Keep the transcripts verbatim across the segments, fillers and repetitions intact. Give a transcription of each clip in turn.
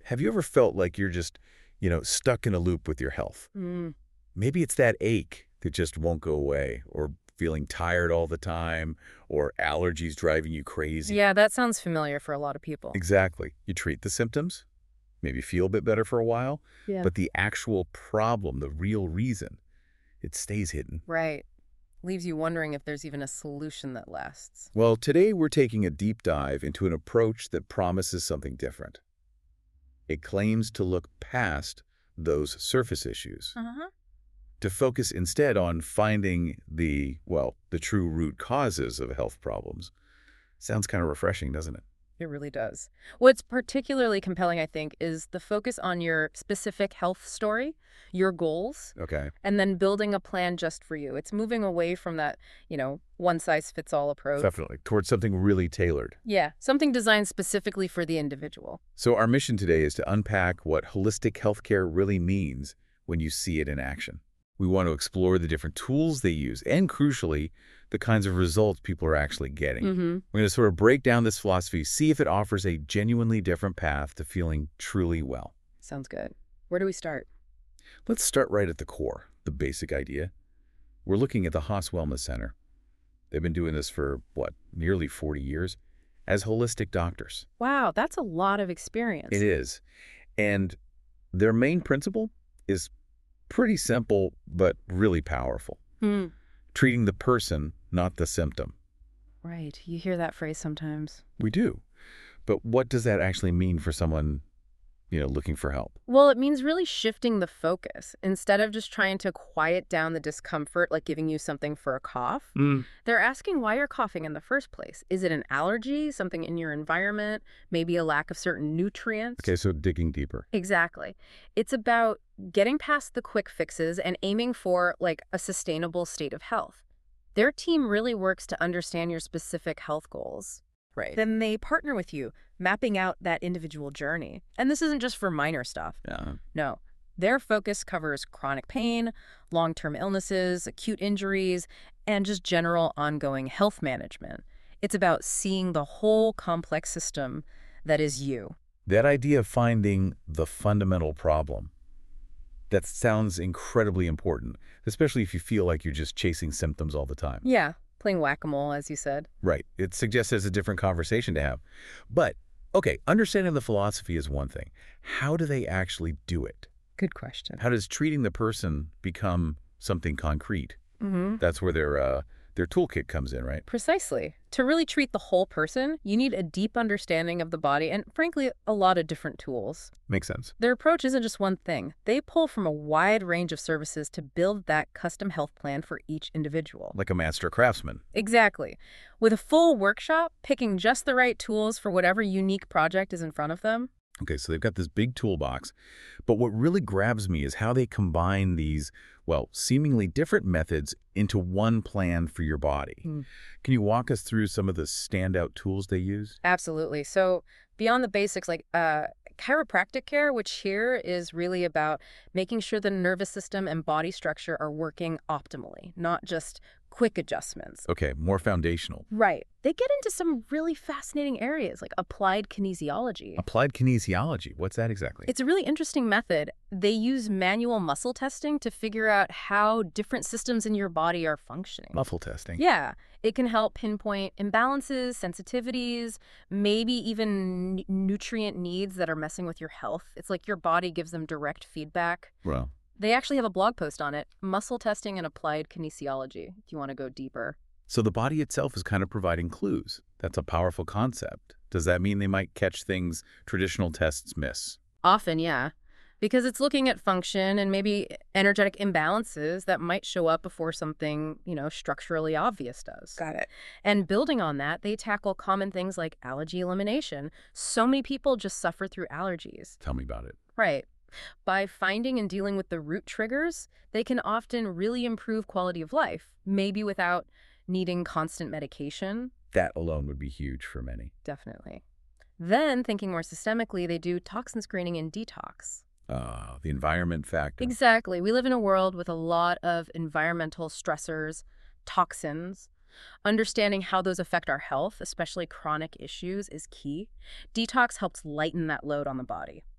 Have you ever felt like you're just, you know, stuck in a loop with your health? Mm. Maybe it's that ache that just won't go away, or feeling tired all the time, or allergies driving you crazy. Yeah, that sounds familiar for a lot of people. Exactly. You treat the symptoms, maybe feel a bit better for a while, Yeah. but the actual problem, the real reason, it stays hidden. Right. Leaves you wondering if there's even a solution that lasts. Well, today we're taking a deep dive into an approach that promises something different. It claims to look past those surface issues, Uh-huh. to focus instead on finding the, well, the true root causes of health problems. Sounds kind of refreshing, doesn't it? It really does. What's particularly compelling, I think, is the focus on your specific health story, your goals, Okay. and then building a plan just for you. It's moving away from that, you know, one-size-fits-all approach. Definitely. Towards something really tailored. Yeah, something designed specifically for the individual. So our mission today is to unpack what holistic healthcare really means when you see it in action. We want to explore the different tools they use and, crucially, the kinds of results people are actually getting. Mm-hmm. We're going to sort of break down this philosophy, see if it offers a genuinely different path to feeling truly well. Sounds good. Where do we start? Let's start right at the core, the basic idea. We're looking at the Haas Wellness Center. They've been doing this for, what, nearly forty years as holistic doctors. Wow, that's a lot of experience. It is. And their main principle is pretty simple, but really powerful. Hmm. Treating the person, not the symptom. Right. You hear that phrase sometimes. We do. But what does that actually mean for someone, you know, looking for help? Well, it means really shifting the focus. Instead of just trying to quiet down the discomfort, like giving you something for a cough, Mm. they're asking why you're coughing in the first place. Is it an allergy, something in your environment, maybe a lack of certain nutrients? Okay, so digging deeper. Exactly. It's about getting past the quick fixes and aiming for, like, a sustainable state of health. Their team really works to understand your specific health goals. Right. Then they partner with you, mapping out that individual journey. And this isn't just for minor stuff. Yeah. No. Their focus covers chronic pain, long-term illnesses, acute injuries, and just general ongoing health management. It's about seeing the whole complex system that is you. That idea of finding the fundamental problem, that sounds incredibly important, especially if you feel like you're just chasing symptoms all the time. Yeah, playing whack-a-mole, as you said. Right. It suggests it's a different conversation to have. But, okay, understanding the philosophy is one thing. How do they actually do it? Good question. How does treating the person become something concrete? Mm-hmm. That's where their uh, their toolkit comes in, right? Precisely. To really treat the whole person, you need a deep understanding of the body and, frankly, a lot of different tools. Makes sense. Their approach isn't just one thing. They pull from a wide range of services to build that custom health plan for each individual. Like a master craftsman. Exactly. With a full workshop, picking just the right tools for whatever unique project is in front of them. Okay, so they've got this big toolbox, but what really grabs me is how they combine these, well, seemingly different methods into one plan for your body. Hmm. Can you walk us through some of the standout tools they use? Absolutely. So beyond the basics, like uh, chiropractic care, which here is really about making sure the nervous system and body structure are working optimally, not just quick adjustments. Okay, more foundational. Right. They get into some really fascinating areas like applied kinesiology. Applied kinesiology, what's that exactly? It's a really interesting method. They use manual muscle testing to figure out how different systems in your body are functioning. Muscle testing. Yeah. It can help pinpoint imbalances, sensitivities, maybe even n- nutrient needs that are messing with your health. It's like your body gives them direct feedback. Well, They actually have a blog post on it, Muscle Testing and Applied Kinesiology, if you want to go deeper. so the body itself is kind of providing clues. That's a powerful concept. Does that mean they might catch things traditional tests miss? Often, yeah, because it's looking at function and maybe energetic imbalances that might show up before something, you know, structurally obvious does. Got it. And building on that, they tackle common things like allergy elimination. So many people just suffer through allergies. Tell me about it. Right. By finding and dealing with the root triggers, they can often really improve quality of life, maybe without needing constant medication. That alone would be huge for many. Definitely. Then, thinking more systemically, they do toxin screening and detox. Uh, the environment factor. Exactly. We live in a world with a lot of environmental stressors, toxins. Understanding how those affect our health, especially chronic issues, is key. Detox helps lighten that load on the body.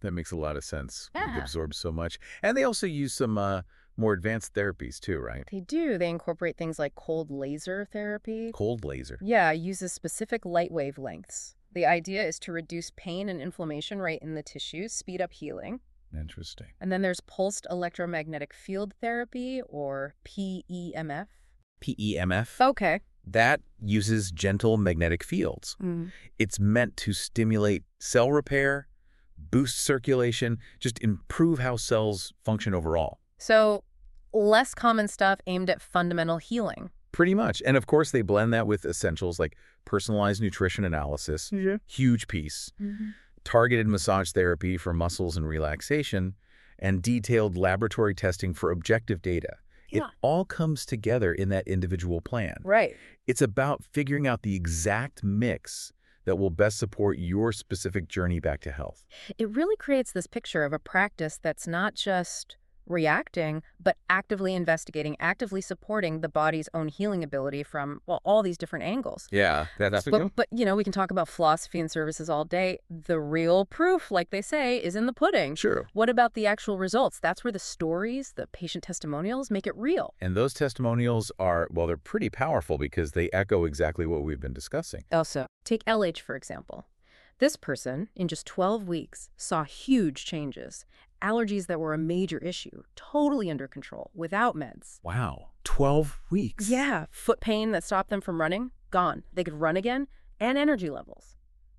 That makes a lot of sense. We've Yeah. absorbed so much. And they also use some uh, more advanced therapies too, right? They do. They incorporate things like cold laser therapy. Cold laser. Yeah, uses specific light wavelengths. The idea is to reduce pain and inflammation right in the tissues, speed up healing. Interesting. And then there's pulsed electromagnetic field therapy, or P E M F. P E M F? Okay. That uses gentle magnetic fields. Mm. It's meant to stimulate cell repair, boost circulation, just improve how cells function overall. So, less common stuff aimed at fundamental healing. Pretty much. And of course, they blend that with essentials like personalized nutrition analysis, Yeah. huge piece, Mm-hmm. targeted massage therapy for muscles and relaxation, and detailed laboratory testing for objective data. It Yeah. all comes together in that individual plan. Right. It's about figuring out the exact mix that will best support your specific journey back to health. It really creates this picture of a practice that's not just reacting, but actively investigating, actively supporting the body's own healing ability from, well, all these different angles. Yeah, that's But, but, you know, we can talk about philosophy and services all day. The real proof, like they say, is in the pudding. Sure. What about the actual results? That's where the stories, the patient testimonials make it real. And those testimonials are, well, they're pretty powerful because they echo exactly what we've been discussing. Also, take L H, for example. This person, in just twelve weeks, saw huge changes. Allergies that were a major issue, totally under control, without meds. Wow, twelve weeks. Yeah, foot pain that stopped them from running, gone. They could run again, and energy levels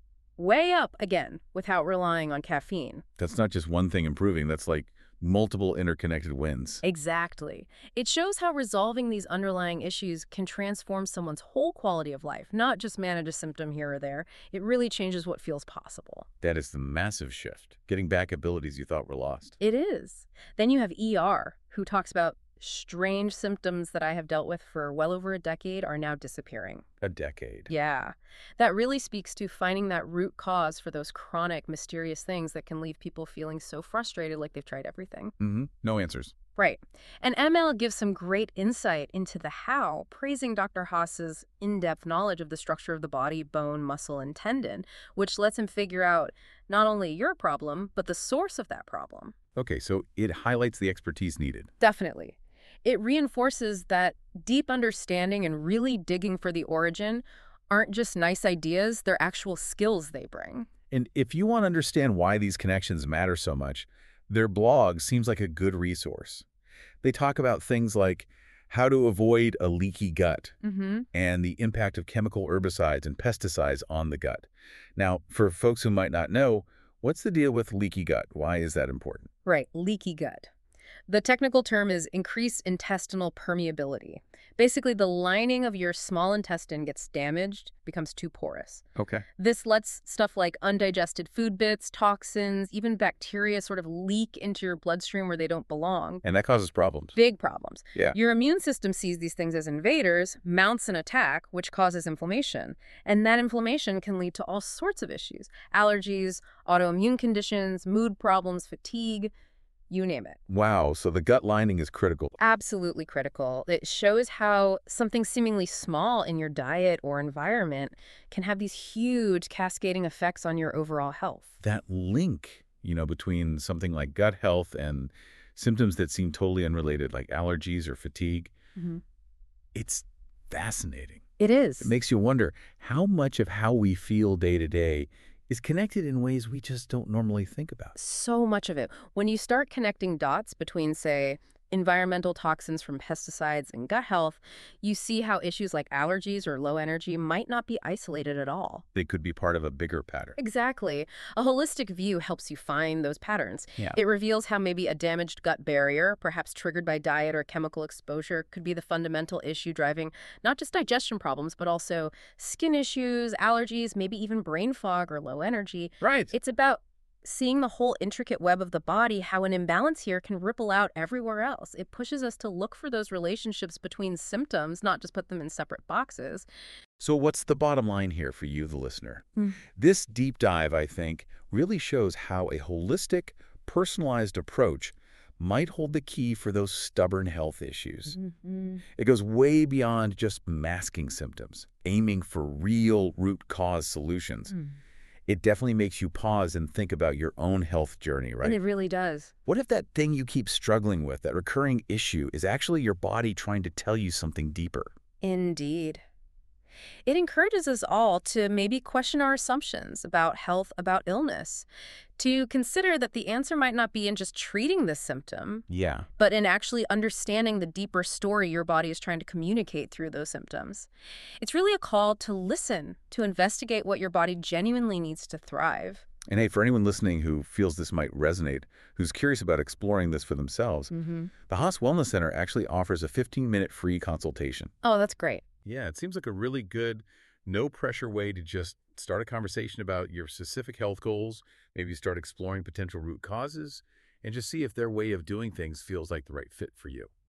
way up again without relying on caffeine. That's not just one thing improving. That's like multiple interconnected wins. Exactly. It shows how resolving these underlying issues can transform someone's whole quality of life, not just manage a symptom here or there. It really changes what feels possible. That is the massive shift, getting back abilities you thought were lost. It is. Then you have E R, who talks about strange symptoms that I have dealt with for well over a decade are now disappearing. A decade. Yeah. That really speaks to finding that root cause for those chronic, mysterious things that can leave people feeling so frustrated like they've tried everything. Mm-hmm. No answers. Right. And M L gives some great insight into the how, praising Doctor Haas's in-depth knowledge of the structure of the body, bone, muscle, and tendon, which lets him figure out not only your problem, but the source of that problem. Okay, so it highlights the expertise needed. Definitely. It reinforces that deep understanding and really digging for the origin aren't just nice ideas, they're actual skills they bring. And if you want to understand why these connections matter so much, their blog seems like a good resource. They talk about things like how to avoid a leaky gut Mm-hmm. and the impact of chemical herbicides and pesticides on the gut. Now, for folks who might not know, what's the deal with leaky gut? Why is that important? Right, leaky gut. The technical term is increased intestinal permeability. Basically, the lining of your small intestine gets damaged, becomes too porous. Okay. This lets stuff like undigested food bits, toxins, even bacteria sort of leak into your bloodstream where they don't belong. And that causes problems. Big problems. Yeah. Your immune system sees these things as invaders, mounts an attack, which causes inflammation. And that inflammation can lead to all sorts of issues. Allergies, autoimmune conditions, mood problems, fatigue, you name it. Wow, so the gut lining is critical. Absolutely critical. It shows how something seemingly small in your diet or environment can have these huge cascading effects on your overall health. That link, you know, between something like gut health and symptoms that seem totally unrelated, like allergies or fatigue, Mm-hmm. it's fascinating. It is. It makes you wonder how much of how we feel day to day is connected in ways we just don't normally think about. So much of it. When you start connecting dots between, say, environmental toxins from pesticides and gut health, you see how issues like allergies or low energy might not be isolated at all. They could be part of a bigger pattern. Exactly. A holistic view helps you find those patterns. Yeah. It reveals how maybe a damaged gut barrier, perhaps triggered by diet or chemical exposure, could be the fundamental issue driving not just digestion problems, but also skin issues, allergies, maybe even brain fog or low energy. Right. It's about seeing the whole intricate web of the body, how an imbalance here can ripple out everywhere else. It pushes us to look for those relationships between symptoms, not just put them in separate boxes. So what's the bottom line here for you, the listener? Mm. This deep dive, I think, really shows how a holistic, personalized approach might hold the key for those stubborn health issues. Mm-hmm. It goes way beyond just masking symptoms, aiming for real root cause solutions. Mm. It definitely makes you pause and think about your own health journey, And right? it really does. What if that thing you keep struggling with, that recurring issue, is actually your body trying to tell you something deeper? Indeed. It encourages us all to maybe question our assumptions about health, about illness, to consider that the answer might not be in just treating the symptom, Yeah. but in actually understanding the deeper story your body is trying to communicate through those symptoms. It's really a call to listen, to investigate what your body genuinely needs to thrive. And hey, for anyone listening who feels this might resonate, who's curious about exploring this for themselves, Mm-hmm. the Haas Wellness Center actually offers a fifteen minute free consultation. Oh, that's great. Yeah, it seems like a really good, no-pressure way to just start a conversation about your specific health goals, maybe start exploring potential root causes, and just see if their way of doing things feels like the right fit for you.